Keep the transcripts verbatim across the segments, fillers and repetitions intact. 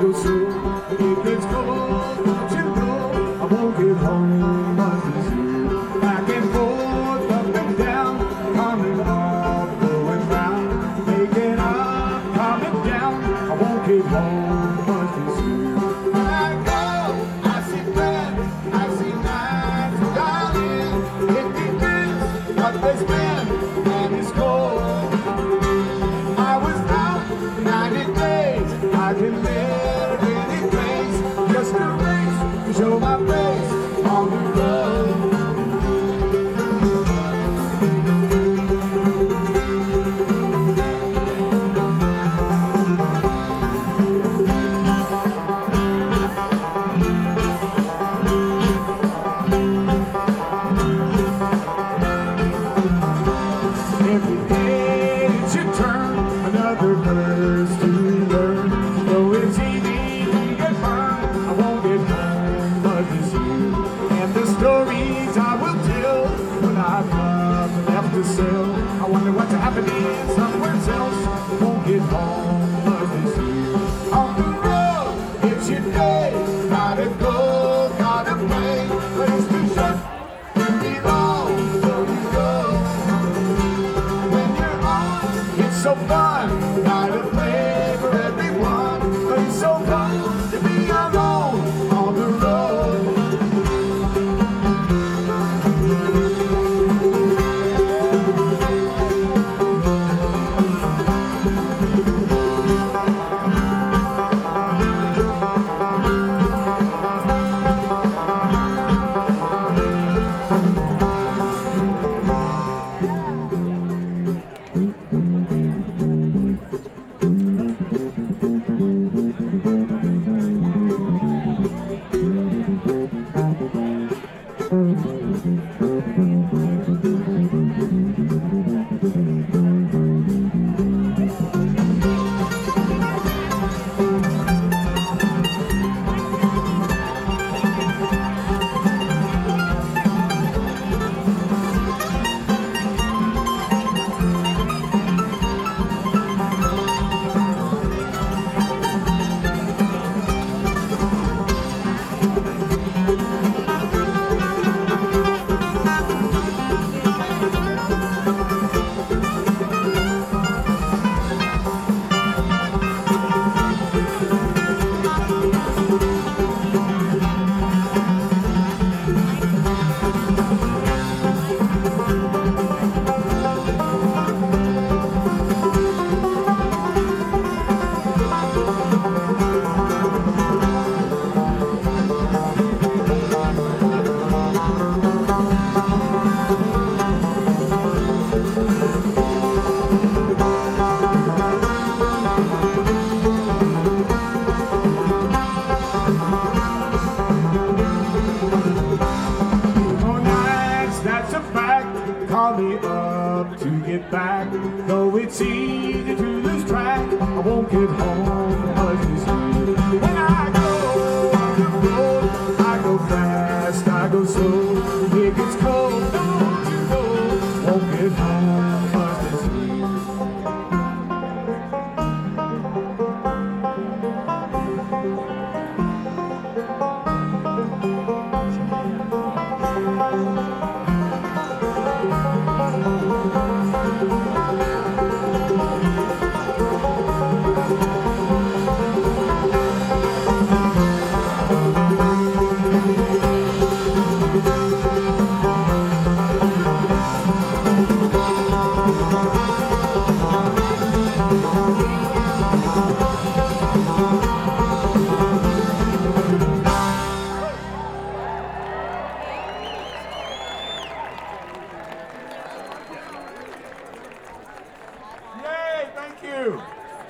go slow. It gets cold, don't you know? I won't get home much this year. Back and forth, up and down, coming up, going round, making up, coming down. I won't get home much this year. I go, I see friends, I see nights, darling. It depends what they spend, and it's cold. I was out ninety days, I didn't live any place, just a race to show my face on the road. Every day it's your turn, another verse to learn. Though it's easy to get burned, I won't get home much this year. And the stories I will tell when I've nothing left to sell. I wonder what's happening somewhere else. Won't get home much this year. On the road, it's your day. Gotta go, gotta play. Place to shut, you belong, so you go. When you're on, it's so fun. Gotta play for everyone. But it's so fun to be alone on the road. Call me up to get back. Though it's easy to lose track, I won't get home much this year. When I go on the road, I go fast, I go slow. It gets cold, don't you know? Won't get home much this year. Yay, thank you.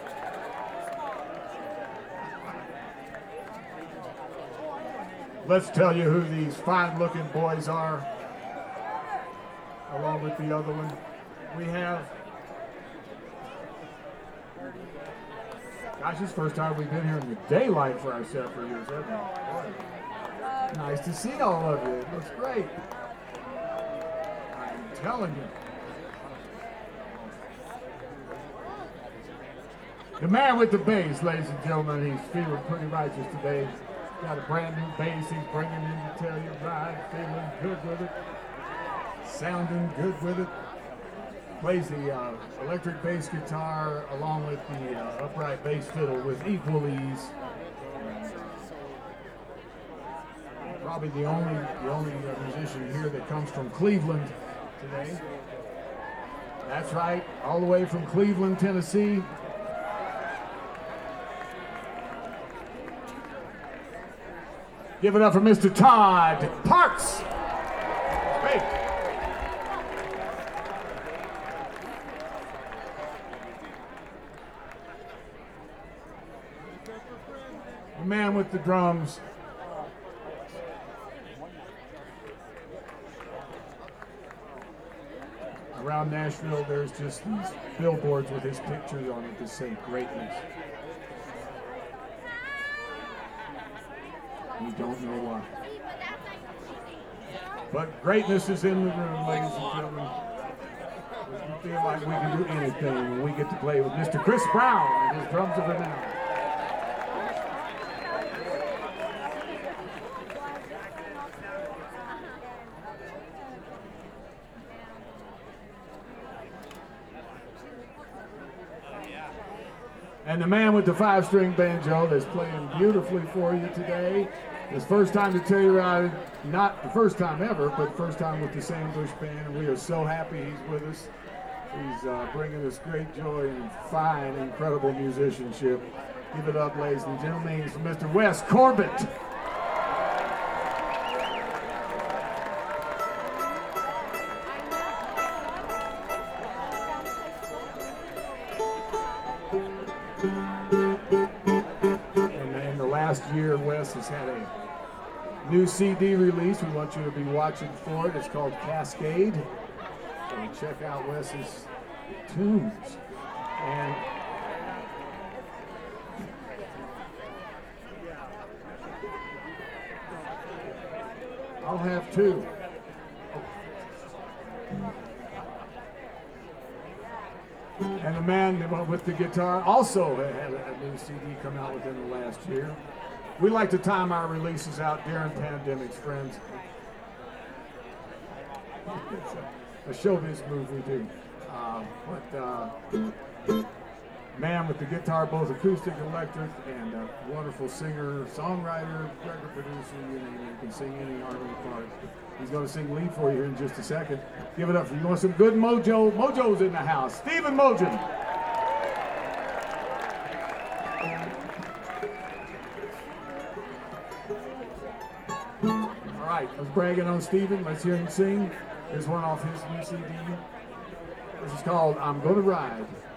Let's tell you who these fine-looking boys are, along with the other one. We have, gosh, this is the first time we've been here in the daylight for ourselves for years, hasn't it? Nice to see all of you. It looks great. I'm telling you. The man with the bass, ladies and gentlemen, he's feeling pretty righteous today. He's got a brand new bass he's bringing in to tell you right, feeling good with it, sounding good with it. Plays the uh, electric bass guitar along with the uh, upright bass fiddle with equal ease. Probably the only the only uh, musician here that comes from Cleveland today. That's right, all the way from Cleveland, Tennessee. Give it up for Mister Todd Parks. Hey. The man with the drums. Around Nashville, there's just these billboards with his picture on it that say greatness. You don't know why. But greatness is in the room, ladies and gentlemen. We feel like we can do anything when we get to play with Mister Chris Brown and his drums of renown. And the man with the five-string banjo that's playing beautifully for you today. His first time to Telluride, not the first time ever, but first time with the Sandbush Band, and we are so happy he's with us. He's uh, bringing us great joy and fine, incredible musicianship. Give it up, ladies and gentlemen, for Mister Wes Corbett. And in the last year, Wes has had a new C D release. We want you to be watching for it. It's called Cascade. So check out Wes's tunes. And I'll have two. And the man with the guitar also had a new C D come out within the last year. We like to time our releases out during pandemics, friends. It's a, a showbiz move we do. Uh, but uh, man with the guitar, both acoustic, electric, and a wonderful singer, songwriter, record producer, you name it. You can sing any harmony part. He's going to sing lead for you here in just a second. Give it up for you. Want some good mojo? Mojo's in the house. Stephen Mojan. All right, I was bragging on Stephen. Let's hear him sing. Here's one off his new C D. This is called I'm Gonna Ride.